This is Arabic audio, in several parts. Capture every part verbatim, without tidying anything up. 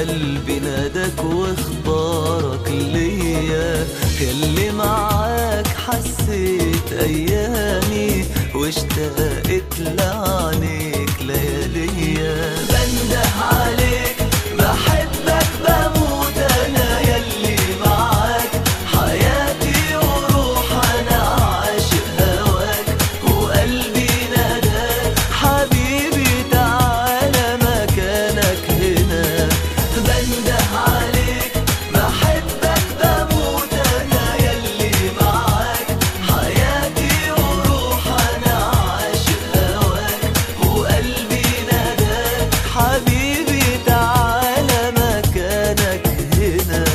قلبي ناداك واختارك ليا، ياللي معاك حسيت ايامي واشتقت لعينيك لياليا. بنده عليك بحبك بموت انا، ياللي معاك حياتي وروح انا عاشق هواك وقلبي ناداك حبيبي تعالى مكانك هنا. بنده عليك بحبك بموت انا، ياللي معاك حياتي وروح انا عاشق هواك وقلبي ناداك حبيبي تعالى مكانك هنا.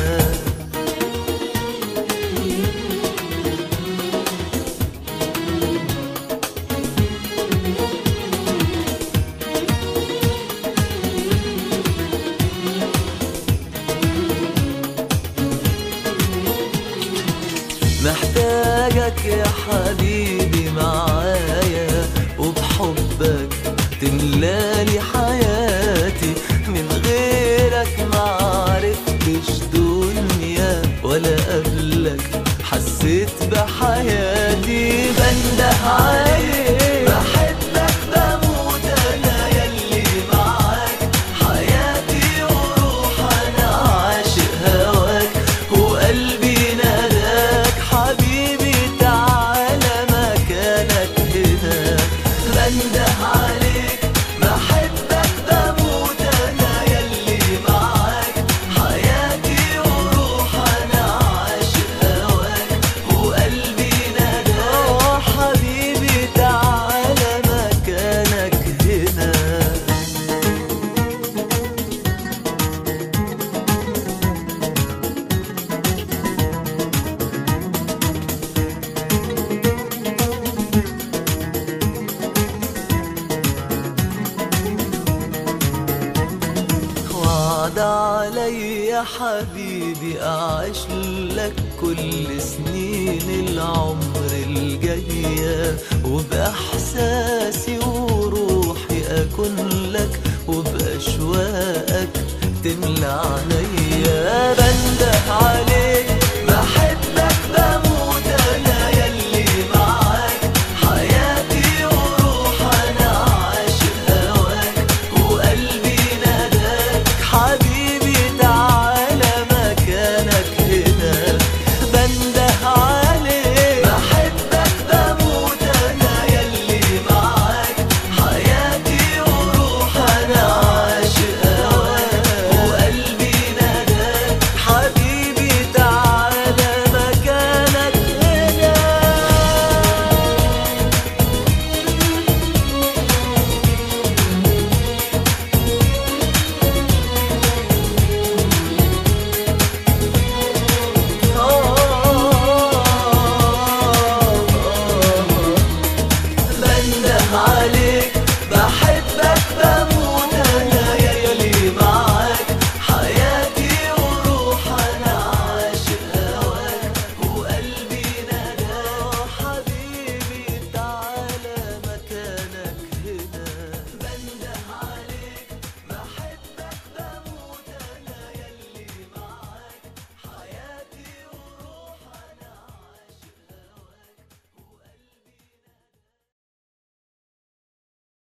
محتاجك يا حبيبي معايا، وبحبك تملالي حياتي، من غيرك معرفتش دنيا ولا قبلك حسيت بحياتي. بنده عليك بحبك بموت انا، ياللي معاك حياتي وروح انا عاشق هواك وقلبي ناداك حبيبي تعالى مكانك هنا. بنده عليك بحبك بموت انا، ياللي معاك حياتي وروح انا عاشق هواك وقلبي ناداك حبيبي تعالى مكانك هنا. وعد علي يا حبيبي أعيش لك كل سنين العمر الجاية، وبإحساسي وروحي أكون لك وبأشواقك تملى عليا.